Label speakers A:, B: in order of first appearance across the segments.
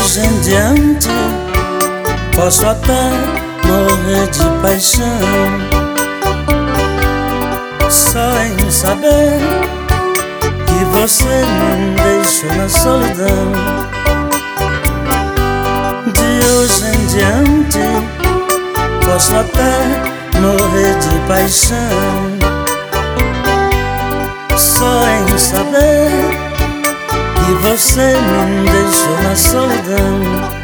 A: hoje em diante posso até morrer de paixão, só em saber que você me deixou na solidão. De hoje em diante posso até morrer de paixão, só em saber que você me deixou na solidão.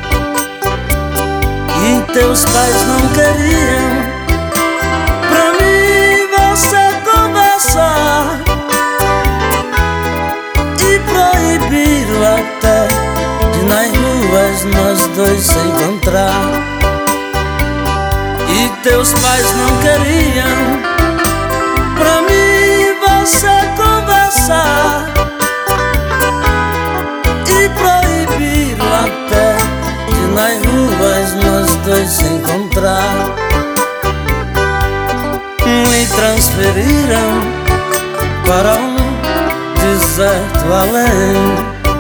A: E teus pais não queriam pra mim você conversar, e proibiram até de nas ruas nós dois se encontrar. E teus pais não queriam pra mim você conversar, e proibiram até de nas ruas nós dois se encontrar. Me transferiram para um deserto além,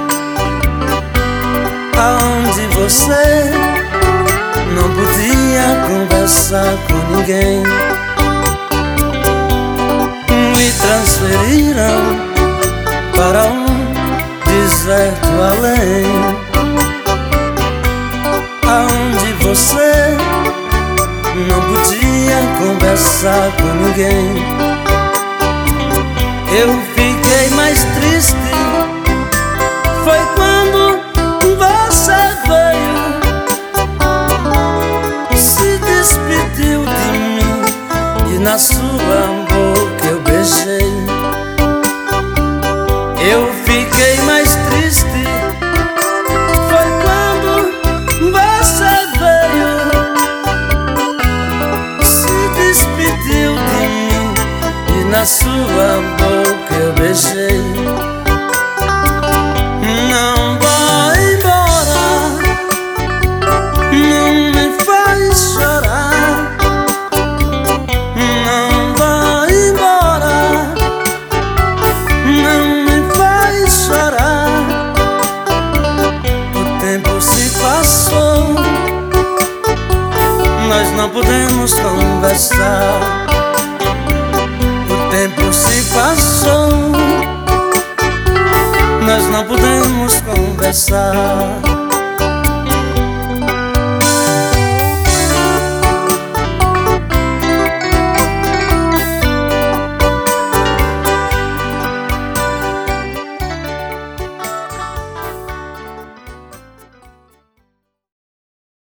A: aonde você não podia conversar com ninguém. Me transferiram para um deserto além, aonde você não podia conversar com ninguém. Eu fiquei mais triste, foi quando você veio, se despediu de mim e na sua boca eu beijei. Eu fiquei mais triste, foi quando você veio, se despediu de mim e na sua boca eu beijei. Não vá embora, não me faz chorar. Não vá embora, não me faz chorar. O tempo se passou, nós não podemos conversar. O tempo se passou, nós não podemos conversar.